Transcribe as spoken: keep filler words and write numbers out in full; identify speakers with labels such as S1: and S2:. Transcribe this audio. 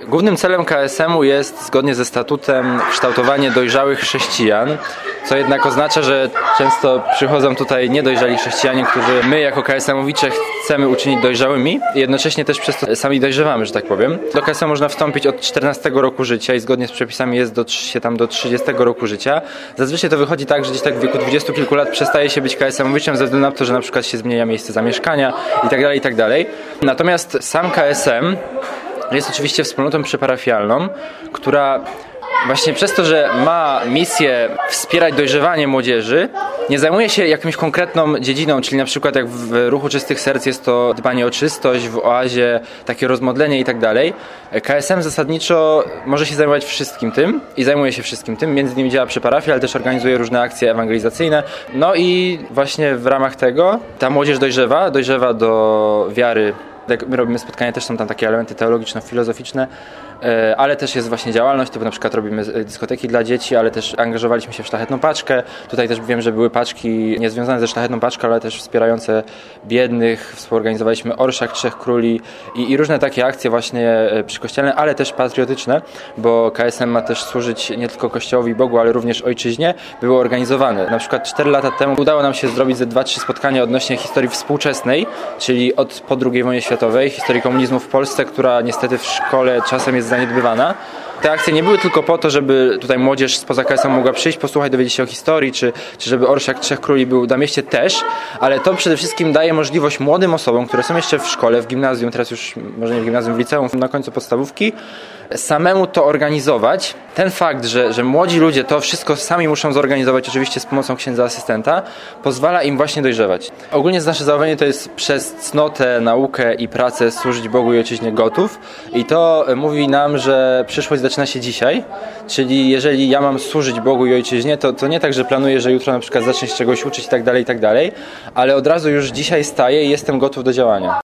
S1: Głównym celem K S M u jest, zgodnie ze statutem, kształtowanie dojrzałych chrześcijan, co jednak oznacza, że często przychodzą tutaj niedojrzali chrześcijanie, którzy my jako K S M owicze chcemy uczynić dojrzałymi i jednocześnie też przez to sami dojrzewamy, że tak powiem. Do K S M można wstąpić od czternastego roku życia i zgodnie z przepisami jest do, się tam do trzydziestego roku życia. Zazwyczaj to wychodzi tak, że gdzieś tak w wieku dwudziestu kilku lat przestaje się być K S M owiczem ze względu na to, że na przykład się zmienia miejsce zamieszkania i tak dalej, i tak dalej. Natomiast sam K S M jest oczywiście wspólnotą przyparafialną, która właśnie przez to, że ma misję wspierać dojrzewanie młodzieży, nie zajmuje się jakąś konkretną dziedziną, czyli na przykład jak w Ruchu Czystych Serc jest to dbanie o czystość, w Oazie takie rozmodlenie i tak dalej. K S M zasadniczo może się zajmować wszystkim tym i zajmuje się wszystkim tym, między innymi działa przy parafii, ale też organizuje różne akcje ewangelizacyjne. No i właśnie w ramach tego ta młodzież dojrzewa, dojrzewa do wiary. Jak my robimy spotkania, też są tam takie elementy teologiczno-filozoficzne, ale też jest właśnie działalność, typu na przykład robimy dyskoteki dla dzieci, ale też angażowaliśmy się w Szlachetną Paczkę. Tutaj też wiem, że były paczki niezwiązane ze Szlachetną Paczką, ale też wspierające biednych. Współorganizowaliśmy Orszak Trzech Króli i, i różne takie akcje właśnie przykościelne, ale też patriotyczne, bo K S M ma też służyć nie tylko Kościołowi i Bogu, ale również ojczyźnie. Były organizowane. Na przykład cztery lata temu udało nam się zrobić ze dwa, trzy spotkania odnośnie historii współczesnej, czyli od po drugiej wojnie światowej, historii komunizmu w Polsce, która niestety w szkole czasem jest zaniedbywana. Te akcje nie były tylko po to, żeby tutaj młodzież spoza K S M mogła przyjść, posłuchać, dowiedzieć się o historii, czy, czy żeby Orszak Trzech Króli był na mieście też, ale to przede wszystkim daje możliwość młodym osobom, które są jeszcze w szkole, w gimnazjum, teraz już może nie w gimnazjum, w liceum, na końcu podstawówki, samemu to organizować. Ten fakt, że, że młodzi ludzie to wszystko sami muszą zorganizować, oczywiście z pomocą księdza asystenta, pozwala im właśnie dojrzewać. Ogólnie nasze założenie to jest przez cnotę, naukę i pracę służyć Bogu i ojczyźnie gotów i to mówi nam, że przyszłość zaczyna się dzisiaj, czyli jeżeli ja mam służyć Bogu i ojczyźnie, to, to nie tak, że planuję, że jutro na przykład zacznę się czegoś uczyć i tak dalej, i tak dalej, ale od razu już dzisiaj staję i jestem gotów do działania.